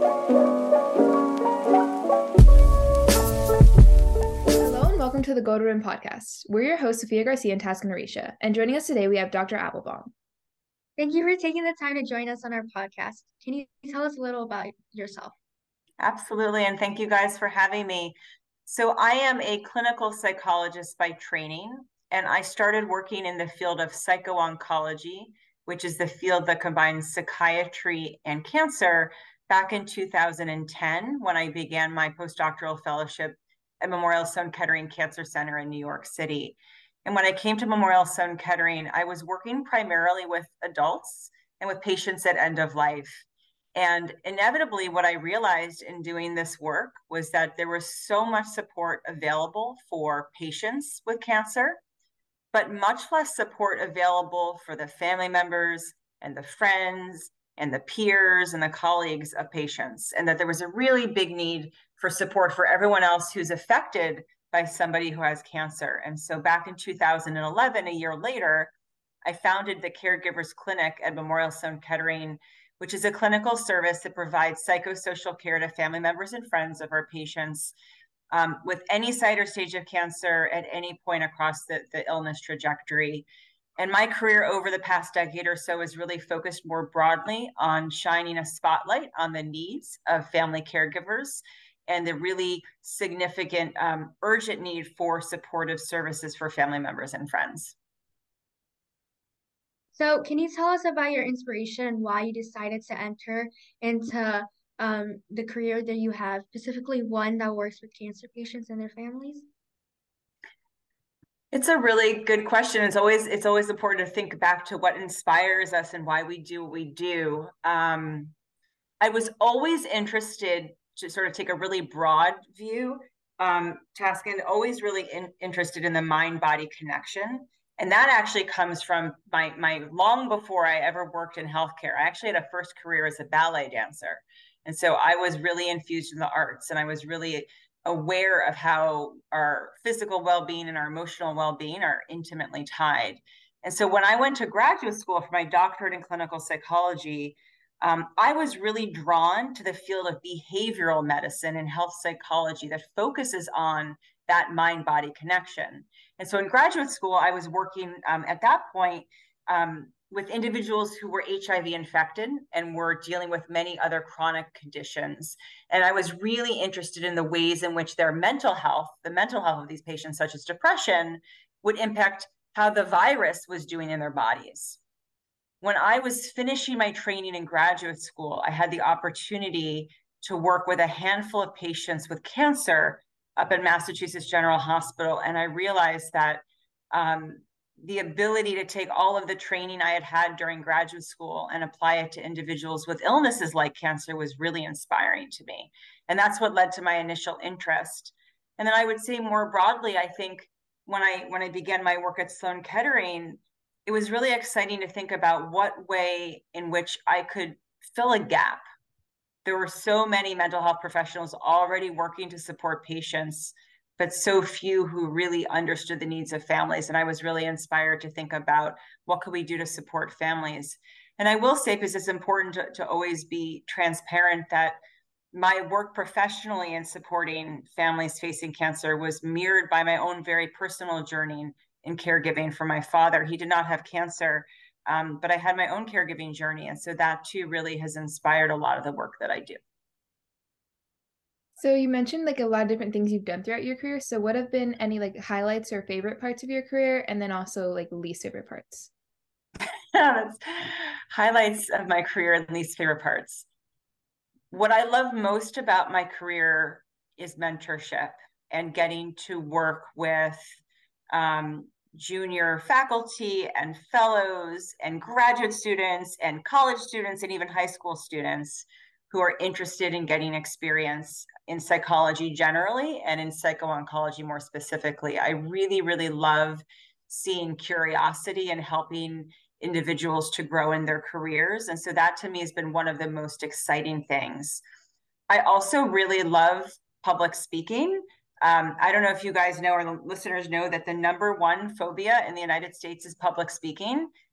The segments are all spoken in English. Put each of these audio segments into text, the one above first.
Hello and welcome to the Go to Rim podcast. We're your hosts, Sophia Garcia and Taskin Narisha, and joining us today we have Dr. Applebaum. Thank you for taking the time to join us on our podcast. Can you tell us a little about yourself? Absolutely, and thank you guys for having me. So I am a clinical psychologist by training, and I started working in the field of psycho-oncology, which is the field that combines psychiatry and cancer, back in 2010 when I began my postdoctoral fellowship at Memorial Sloan Kettering Cancer Center in New York City. And when I came to Memorial Sloan Kettering, I was working primarily with adults and with patients at end of life. And inevitably, what I realized in doing this work was that there was so much support available for patients with cancer, but much less support available for the family members and the friends and the peers and the colleagues of patients, and that there was a really big need for support for everyone else who's affected by somebody who has cancer. And so back in 2011, a year later, I founded the Caregivers Clinic at Memorial Sloan Kettering, which is a clinical service that provides psychosocial care to family members and friends of our patients with any site or stage of cancer at any point across the illness trajectory. And my career over the past decade or so is really focused more broadly on shining a spotlight on the needs of family caregivers and the really significant urgent need for supportive services for family members and friends. So can you tell us about your inspiration and why you decided to enter into the career that you have, specifically one that works with cancer patients and their families? It's a really good question. It's always important to think back to what inspires us and why we do what we do. I was always interested to sort of take a really broad view, Taskin, always really interested in the mind-body connection. And that actually comes from my long before I ever worked in healthcare. I actually had a first career as a ballet dancer. And so I was really infused in the arts, and I was really aware of how our physical well-being and our emotional well-being are intimately tied. And so when I went to graduate school for my doctorate in clinical psychology, I was really drawn to the field of behavioral medicine and health psychology that focuses on that mind-body connection. And so in graduate school, I was working at that point with individuals who were HIV infected and were dealing with many other chronic conditions. And I was really interested in the ways in which their mental health, the mental health of these patients, such as depression, would impact how the virus was doing in their bodies. When I was finishing my training in graduate school, I had the opportunity to work with a handful of patients with cancer up at Massachusetts General Hospital. And I realized that the ability to take all of the training I had had during graduate school and apply it to individuals with illnesses like cancer was really inspiring to me. And that's what led to my initial interest. And then I would say more broadly, I think when I began my work at Sloan Kettering, it was really exciting to think about what way in which I could fill a gap. There were so many mental health professionals already working to support patients, but so few who really understood the needs of families. And I was really inspired to think about what could we do to support families. And I will say, because it's important to always be transparent, that my work professionally in supporting families facing cancer was mirrored by my own very personal journey in caregiving for my father. He did not have cancer, but I had my own caregiving journey. And so that too really has inspired a lot of the work that I do. So you mentioned like a lot of different things you've done throughout your career. So what have been any like highlights or favorite parts of your career, and then also like least favorite parts? That's highlights of my career and least favorite parts. What I love most about my career is mentorship and getting to work with junior faculty and fellows and graduate students and college students and even high school students who are interested in getting experience in psychology generally and in psycho-oncology more specifically. I really, really love seeing curiosity and helping individuals to grow in their careers. And so that to me has been one of the most exciting things. I also really love public speaking. I don't know if you guys know or the listeners know that the #1 phobia in the United States is public speaking.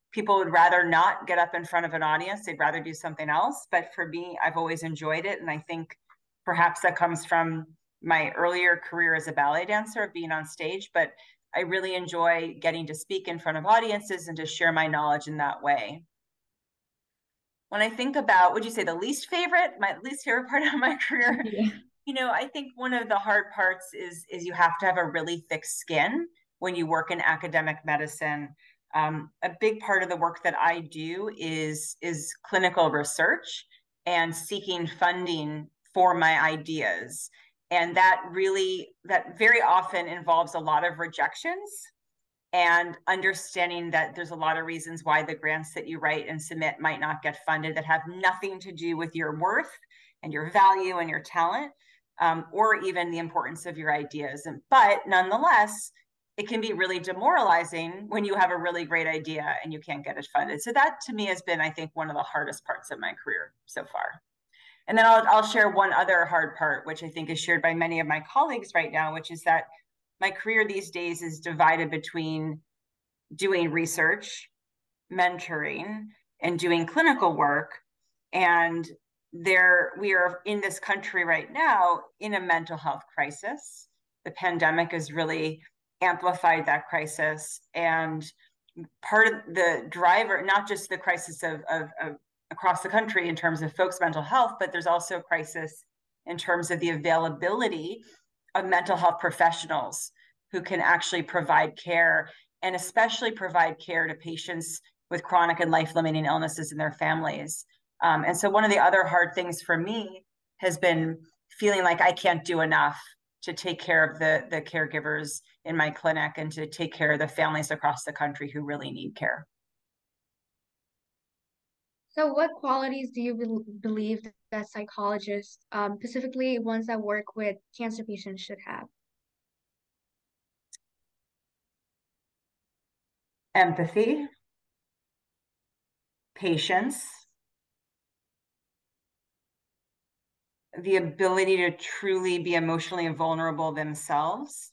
people would rather not get up in front of an audience. They'd rather do something else. But for me, I've always enjoyed it. And I think perhaps that comes from my earlier career as a ballet dancer, of being on stage. But I really enjoy getting to speak in front of audiences and to share my knowledge in that way. When I think about, would you say the least favorite, my least favorite part of my career? Yeah. You know, I think one of the hard parts is you have to have a really thick skin when you work in academic medicine. A big part of the work that I do is clinical research and seeking funding for my ideas. And that very often involves a lot of rejections, and understanding that there's a lot of reasons why the grants that you write and submit might not get funded, that have nothing to do with your worth and your value and your talent, or even the importance of your ideas. But nonetheless, it can be really demoralizing when you have a really great idea and you can't get it funded. So that to me has been, I think, one of the hardest parts of my career so far. And then I'll share one other hard part, which I think is shared by many of my colleagues right now, which is that my career these days is divided between doing research, mentoring, and doing clinical work. And we are in this country right now in a mental health crisis. The pandemic has really amplified that crisis. And part of the driver, not just the crisis of across the country in terms of folks' mental health, but there's also a crisis in terms of the availability of mental health professionals who can actually provide care, and especially provide care to patients with chronic and life-limiting illnesses in their families. And so one of the other hard things for me has been feeling like I can't do enough to take care of the caregivers in my clinic and to take care of the families across the country who really need care. So what qualities do you believe that psychologists, specifically ones that work with cancer patients, should have? Empathy, patience, the ability to truly be emotionally vulnerable themselves.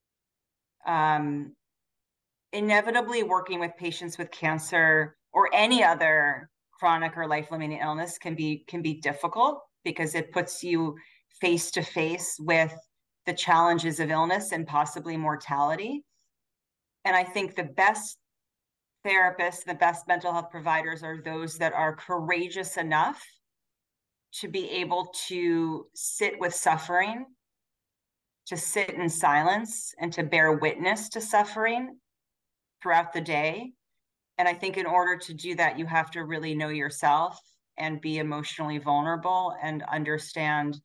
Inevitably, working with patients with cancer or any other chronic or life-limiting illness can be difficult, because it puts you face to face with the challenges of illness and possibly mortality. And I think the best therapists, the best mental health providers are those that are courageous enough to be able to sit with suffering, to sit in silence, and to bear witness to suffering throughout the day. And I think in order to do that, you have to really know yourself and be emotionally vulnerable and understand,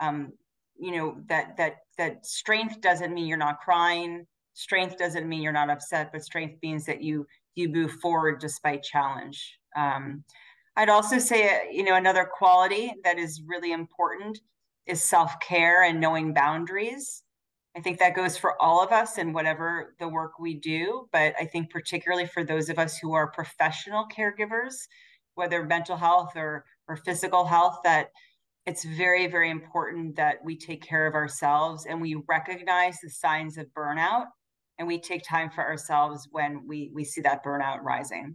that strength doesn't mean you're not crying. Strength doesn't mean you're not upset, but strength means that you move forward despite challenge. I'd also say, another quality that is really important is self-care and knowing boundaries. I think that goes for all of us in whatever the work we do, but I think particularly for those of us who are professional caregivers, whether mental health or physical health, that it's very, very important that we take care of ourselves and we recognize the signs of burnout, and we take time for ourselves when we see that burnout rising.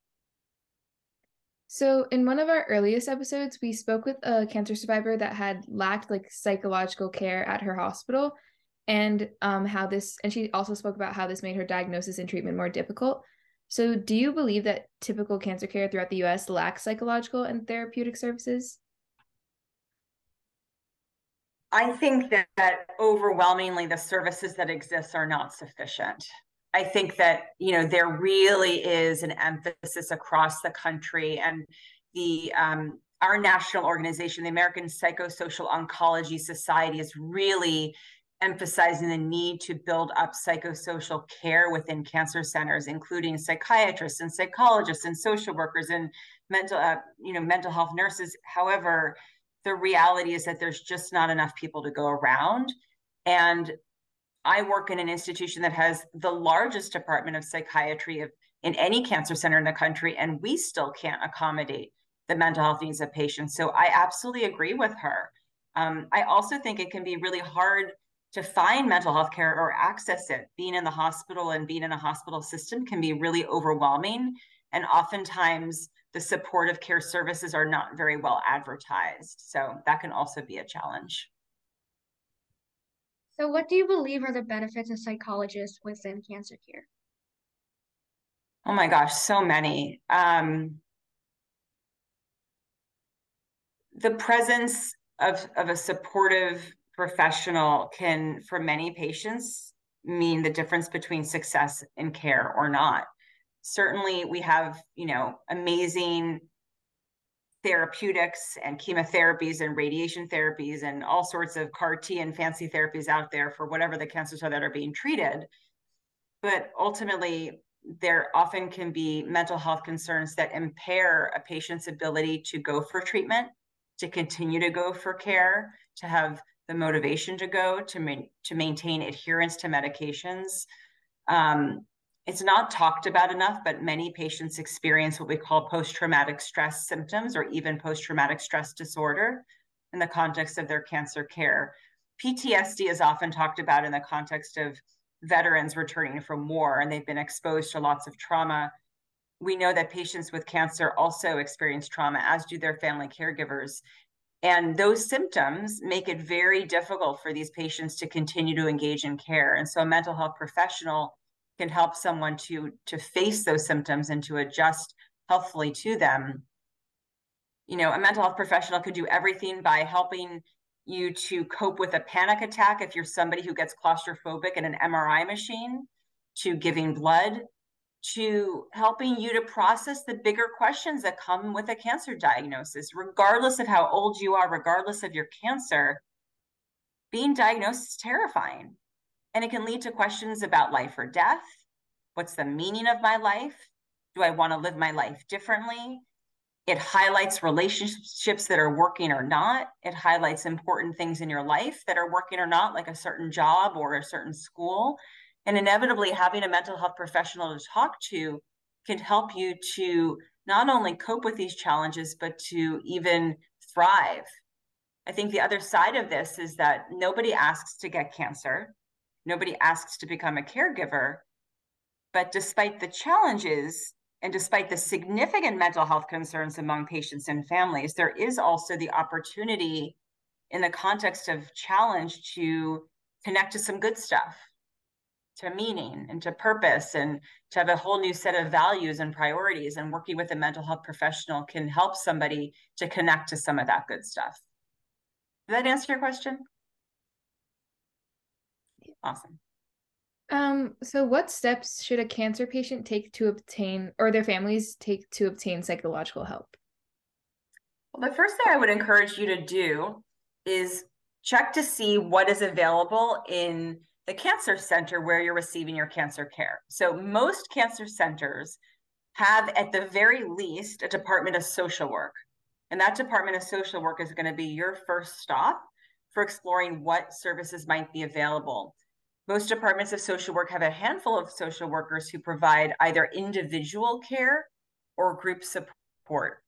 So in one of our earliest episodes, we spoke with a cancer survivor that had lacked psychological care at her hospital, and she also spoke about how this made her diagnosis and treatment more difficult. So do you believe that typical cancer care throughout the US lacks psychological and therapeutic services? I think that overwhelmingly the services that exist are not sufficient. I think that, there really is an emphasis across the country, and our national organization, the American Psychosocial Oncology Society, is really emphasizing the need to build up psychosocial care within cancer centers, including psychiatrists and psychologists and social workers and mental health nurses. However, the reality is that there's just not enough people to go around. And I work in an institution that has the largest department of psychiatry in any cancer center in the country, and we still can't accommodate the mental health needs of patients. So I absolutely agree with her. I also think it can be really hard to find mental health care or access it. Being in the hospital and being in a hospital system can be really overwhelming. And oftentimes the supportive care services are not very well advertised. So that can also be a challenge. So what do you believe are the benefits of psychologists within cancer care? Oh my gosh, so many. The presence of a supportive professional can, for many patients, mean the difference between success in care or not. Certainly, we have, amazing therapeutics and chemotherapies and radiation therapies and all sorts of CAR T and fancy therapies out there for whatever the cancers are that are being treated. But ultimately, there often can be mental health concerns that impair a patient's ability to go for treatment, to continue to go for care, to have the motivation to go, to maintain adherence to medications. It's not talked about enough, but many patients experience what we call post-traumatic stress symptoms or even post-traumatic stress disorder in the context of their cancer care. PTSD is often talked about in the context of veterans returning from war, and they've been exposed to lots of trauma. We know that patients with cancer also experience trauma, as do their family caregivers. And those symptoms make it very difficult for these patients to continue to engage in care. And so a mental health professional can help someone to face those symptoms and to adjust healthfully to them. A mental health professional could do everything by helping you to cope with a panic attack if you're somebody who gets claustrophobic in an MRI machine, to giving blood, to helping you to process the bigger questions that come with a cancer diagnosis. Regardless of how old you are, regardless of your cancer, being diagnosed is terrifying. And it can lead to questions about life or death. What's the meaning of my life? Do I want to live my life differently? It highlights relationships that are working or not. It highlights important things in your life that are working or not, like a certain job or a certain school. And inevitably, having a mental health professional to talk to can help you to not only cope with these challenges, but to even thrive. I think the other side of this is that nobody asks to get cancer. Nobody asks to become a caregiver. But despite the challenges and despite the significant mental health concerns among patients and families, there is also the opportunity in the context of challenge to connect to some good stuff, to meaning and to purpose, and to have a whole new set of values and priorities. And working with a mental health professional can help somebody to connect to some of that good stuff. Did that answer your question? Awesome. So what steps should a cancer patient take to obtain, or their families take to obtain, psychological help? Well, the first thing I would encourage you to do is check to see what is available in the cancer center where you're receiving your cancer care. So most cancer centers have, at the very least, a department of social work. And that department of social work is going to be your first stop for exploring what services might be available. Most departments of social work have a handful of social workers who provide either individual care or group support.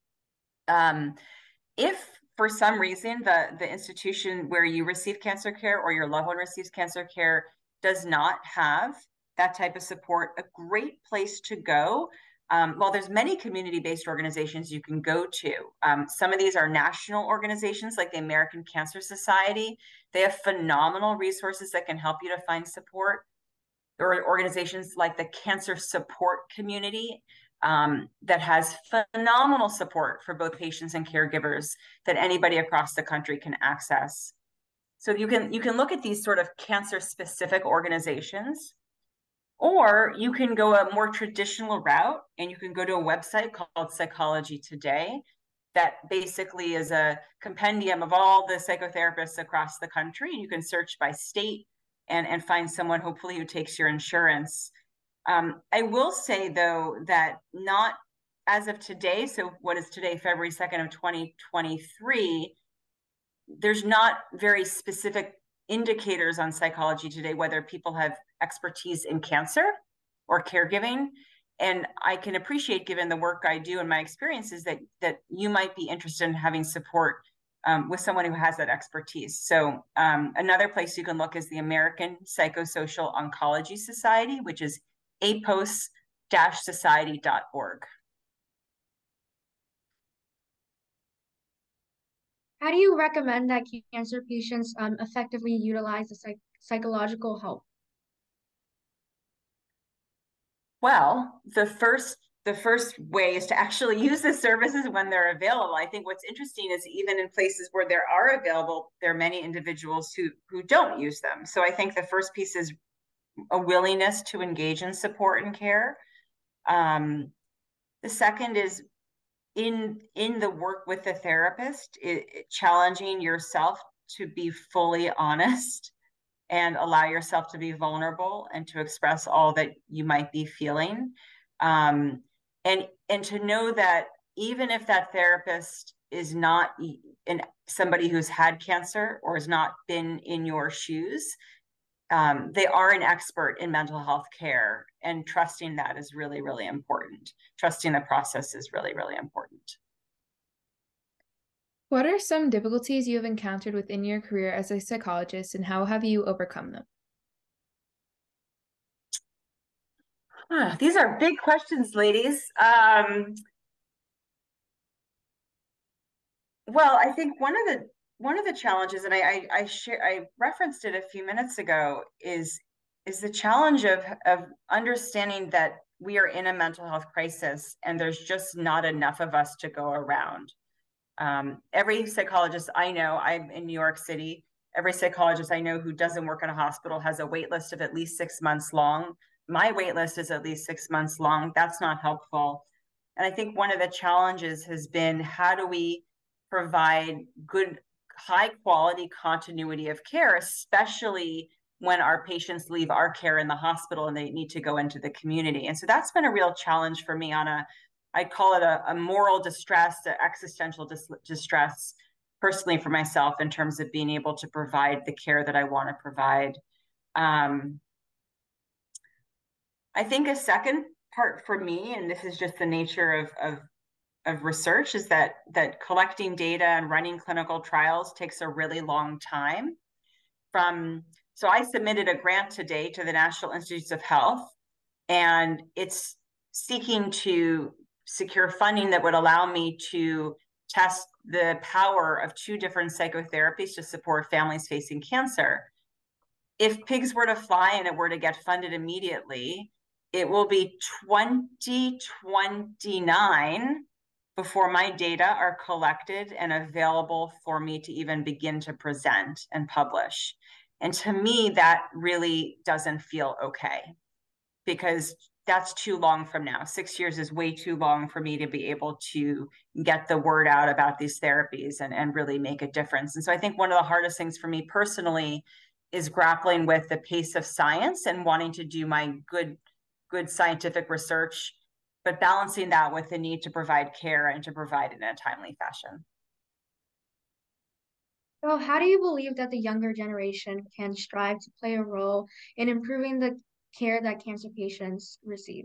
If for some reason the institution where you receive cancer care or your loved one receives cancer care does not have that type of support, a great place to go. Well, there's many community-based organizations you can go to. Some of these are national organizations like the American Cancer Society. They have phenomenal resources that can help you to find support. There are organizations like the Cancer Support Community that has phenomenal support for both patients and caregivers that anybody across the country can access. So you can look at these sort of cancer-specific organizations, or you can go a more traditional route and you can go to a website called Psychology Today that basically is a compendium of all the psychotherapists across the country. You can search by state and find someone hopefully who takes your insurance. I will say, though, that not as of today, so what is today, February 2nd of 2023, there's not very specific indicators on Psychology Today whether people have expertise in cancer or caregiving. And I can appreciate, given the work I do and my experiences, that you might be interested in having support with someone who has that expertise. So another place you can look is the American Psychosocial Oncology Society, which is apos-society.org. How do you recommend that cancer patients effectively utilize the psychological help? Well, the first way is to actually use the services when they're available. I think what's interesting is even in places where they are available, there are many individuals who don't use them. So I think the first piece is a willingness to engage in support and care. The second is in the work with the therapist, challenging yourself to be fully honest and allow yourself to be vulnerable and to express all that you might be feeling. And to know that even if that therapist is not somebody who's had cancer or has not been in your shoes, they are an expert in mental health care, and trusting that is really, really important. Trusting the process is really, really important. What are some difficulties you have encountered within your career as a psychologist, and how have you overcome them? These are big questions, ladies. Well, I think one of the challenges, and I referenced it a few minutes ago, is the challenge of understanding that we are in a mental health crisis and there's just not enough of us to go around. Every psychologist I know, I'm in New York City, every psychologist I know who doesn't work in a hospital has a wait list of at least 6 months long. My wait list is at least 6 months long. That's not helpful. And I think one of the challenges has been, how do we provide good, high quality continuity of care, especially when our patients leave our care in the hospital and they need to go into the community. And so that's been a real challenge for me on I call it a moral distress, an existential distress, personally for myself, in terms of being able to provide the care that I want to provide. I think a second part for me, and this is just the nature of research, is that collecting data and running clinical trials takes a really long time. So I submitted a grant today to the National Institutes of Health, and it's seeking to secure funding that would allow me to test the power of 2 different psychotherapies to support families facing cancer. If pigs were to fly and it were to get funded immediately, it will be 2029 before my data are collected and available for me to even begin to present and publish. And to me, that really doesn't feel okay, because that's too long from now. 6 years is way too long for me to be able to get the word out about these therapies and really make a difference. And so I think one of the hardest things for me personally is grappling with the pace of science and wanting to do my good scientific research, but balancing that with the need to provide care and to provide it in a timely fashion. So, how do you believe that the younger generation can strive to play a role in improving the care that cancer patients receive?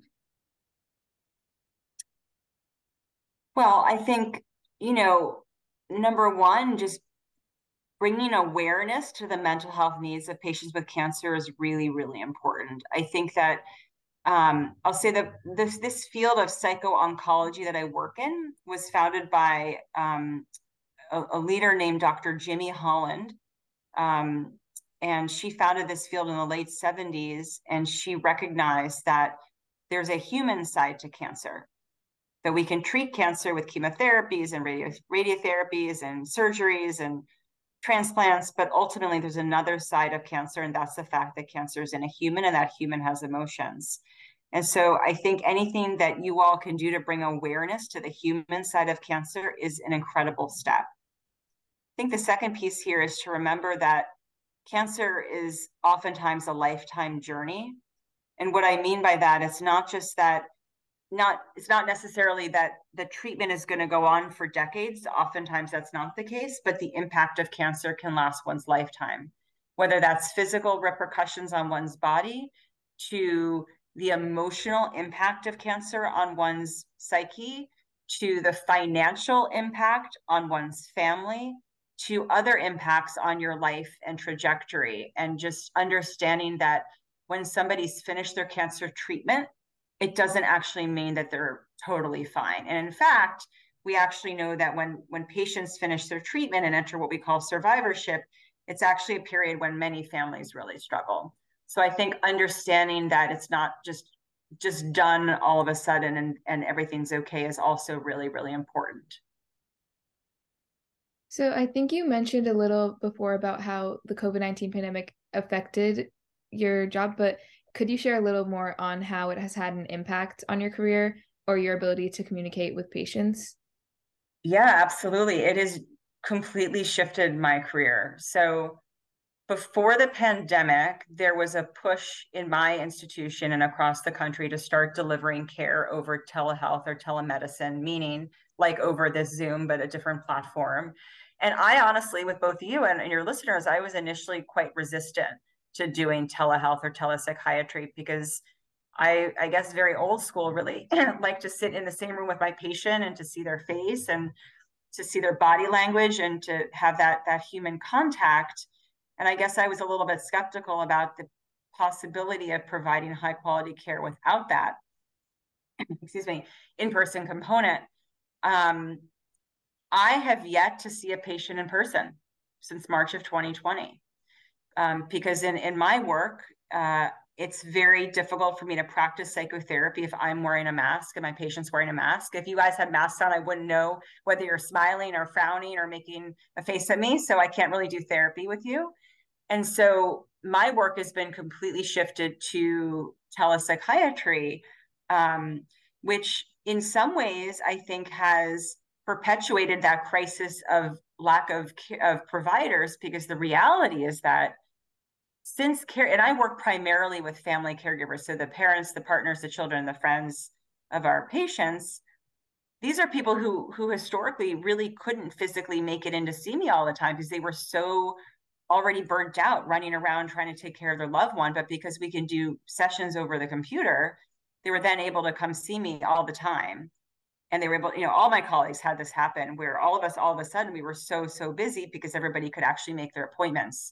Well, I think, number one, just bringing awareness to the mental health needs of patients with cancer is really, really important. I think that I'll say that this field of psycho-oncology that I work in was founded by a leader named Dr. Jimmy Holland. And she founded this field in the late 70s, and she recognized that there's a human side to cancer, that we can treat cancer with chemotherapies and radiotherapies and surgeries and transplants, but ultimately there's another side of cancer, and that's the fact that cancer is in a human and that human has emotions. And so I think anything that you all can do to bring awareness to the human side of cancer is an incredible step. I think the second piece here is to remember that cancer is oftentimes a lifetime journey. And what I mean by that, it's not just that it's not necessarily that the treatment is going to go on for decades. Oftentimes that's not the case, but the impact of cancer can last one's lifetime, whether that's physical repercussions on one's body to the emotional impact of cancer on one's psyche, to the financial impact on one's family, to other impacts on your life and trajectory. And just understanding that when somebody's finished their cancer treatment, it doesn't actually mean that they're totally fine. And in fact, we actually know that when patients finish their treatment and enter what we call survivorship, it's actually a period when many families really struggle. So I think understanding that it's not just done all of a sudden and everything's okay is also really, really important. So I think you mentioned a little before about how the COVID-19 pandemic affected your job, but could you share a little more on how it has had an impact on your career or your ability to communicate with patients? Yeah, absolutely. It has completely shifted my career. So before the pandemic, there was a push in my institution and across the country to start delivering care over telehealth or telemedicine, meaning like over this Zoom, but a different platform. And I honestly, with both you and your listeners, I was initially quite resistant to doing telehealth or telepsychiatry because I guess very old school, really like to sit in the same room with my patient and to see their face and to see their body language and to have that human contact. And I guess I was a little bit skeptical about the possibility of providing high quality care without that, excuse me, in-person component. I have yet to see a patient in person since March of 2020. Because in my work, it's very difficult for me to practice psychotherapy if I'm wearing a mask and my patient's wearing a mask. If you guys had masks on, I wouldn't know whether you're smiling or frowning or making a face at me. So I can't really do therapy with you. And so my work has been completely shifted to telepsychiatry, which in some ways I think has perpetuated that crisis of lack of providers, because the reality is that since care, and I work primarily with family caregivers, so the parents, the partners, the children, the friends of our patients, these are people who historically really couldn't physically make it in to see me all the time because they were so already burnt out running around trying to take care of their loved one. But because we can do sessions over the computer, they were then able to come see me all the time. And they were able, all my colleagues had this happen where all of us, all of a sudden, we were so busy because everybody could actually make their appointments.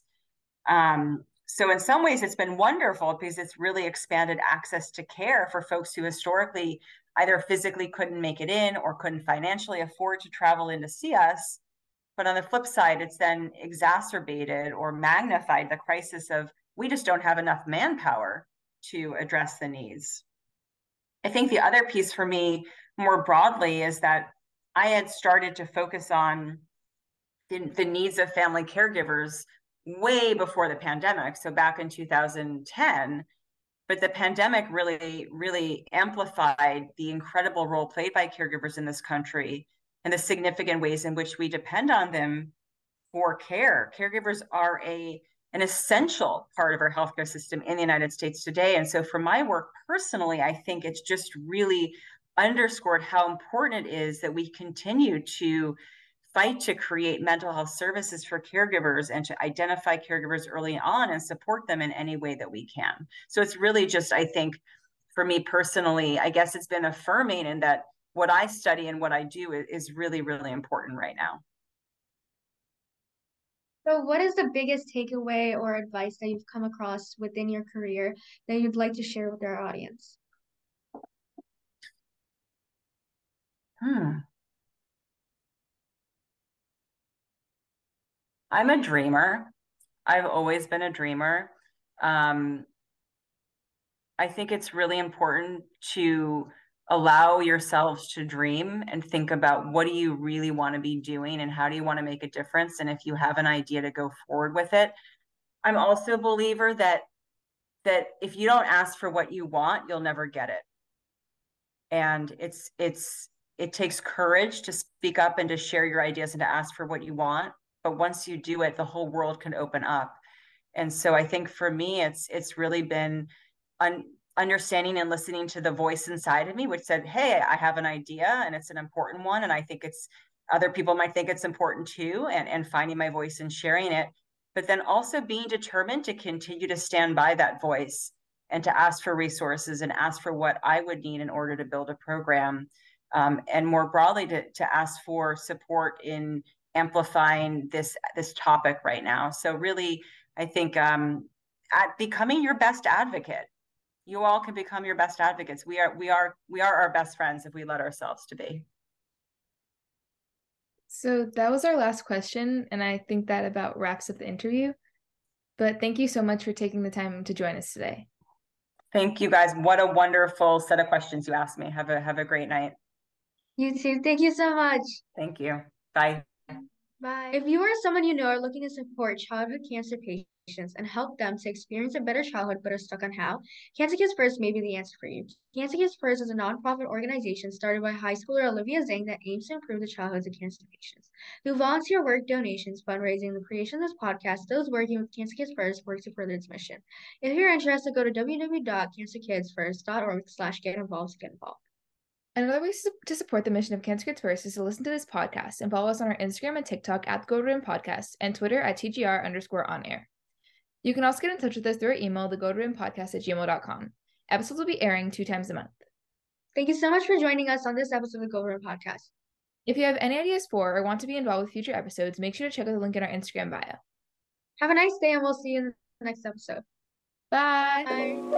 So in some ways, it's been wonderful because it's really expanded access to care for folks who historically either physically couldn't make it in or couldn't financially afford to travel in to see us. But on the flip side, it's then exacerbated or magnified the crisis of we just don't have enough manpower to address the needs. I think the other piece for me more broadly is that I had started to focus on the needs of family caregivers way before the pandemic. So back in 2010, but the pandemic really amplified the incredible role played by caregivers in this country and the significant ways in which we depend on them for care. Caregivers are an essential part of our healthcare system in the United States today. And so for my work personally, I think it's just really underscored how important it is that we continue to fight to create mental health services for caregivers and to identify caregivers early on and support them in any way that we can. So it's really just, I think, for me personally, I guess it's been affirming in that what I study and what I do is really, really important right now. So, what is the biggest takeaway or advice that you've come across within your career that you'd like to share with our audience? I'm a dreamer. I've always been a dreamer. I think it's really important to allow yourselves to dream and think about what do you really want to be doing and how do you want to make a difference. And if you have an idea, to go forward with it. I'm also a believer that if you don't ask for what you want, you'll never get it. And it takes courage to speak up and to share your ideas and to ask for what you want. But once you do it, the whole world can open up. And so I think for me, it's really been understanding and listening to the voice inside of me, which said, hey, I have an idea and it's an important one. And I think other people might think it's important too, and finding my voice and sharing it. But then also being determined to continue to stand by that voice and to ask for resources and ask for what I would need in order to build a program. And more broadly, to ask for support in amplifying this topic right now. So really, I think at becoming your best advocate. You all can become your best advocates. We are our best friends if we let ourselves to be. So that was our last question, and I think that about wraps up the interview. But thank you so much for taking the time to join us today. Thank you guys. What a wonderful set of questions you asked me. Have a great night. You too. Thank you so much. Thank you. Bye. Bye. If you or someone you know are looking to support childhood cancer patients and help them to experience a better childhood but are stuck on how, Cancer Kids First may be the answer for you. Cancer Kids First is a nonprofit organization started by high schooler Olivia Zhang that aims to improve the childhoods of cancer patients. Through volunteer work, donations, fundraising, and the creation of this podcast, those working with Cancer Kids First work to further its mission. If you're interested, go to www.cancerkidsfirst.org/get involved to get involved. Another way to support the mission of Cancer Kids First is to listen to this podcast and follow us on our Instagram and TikTok at the Gold Ribbon Podcast and Twitter at TGR_on-air. You can also get in touch with us through our email, thegoldribbonpodcast@gmail.com. Episodes will be airing 2 times a month. Thank you so much for joining us on this episode of the Gold Ribbon Podcast. If you have any ideas for or want to be involved with future episodes, make sure to check out the link in our Instagram bio. Have a nice day, and we'll see you in the next episode. Bye. Bye.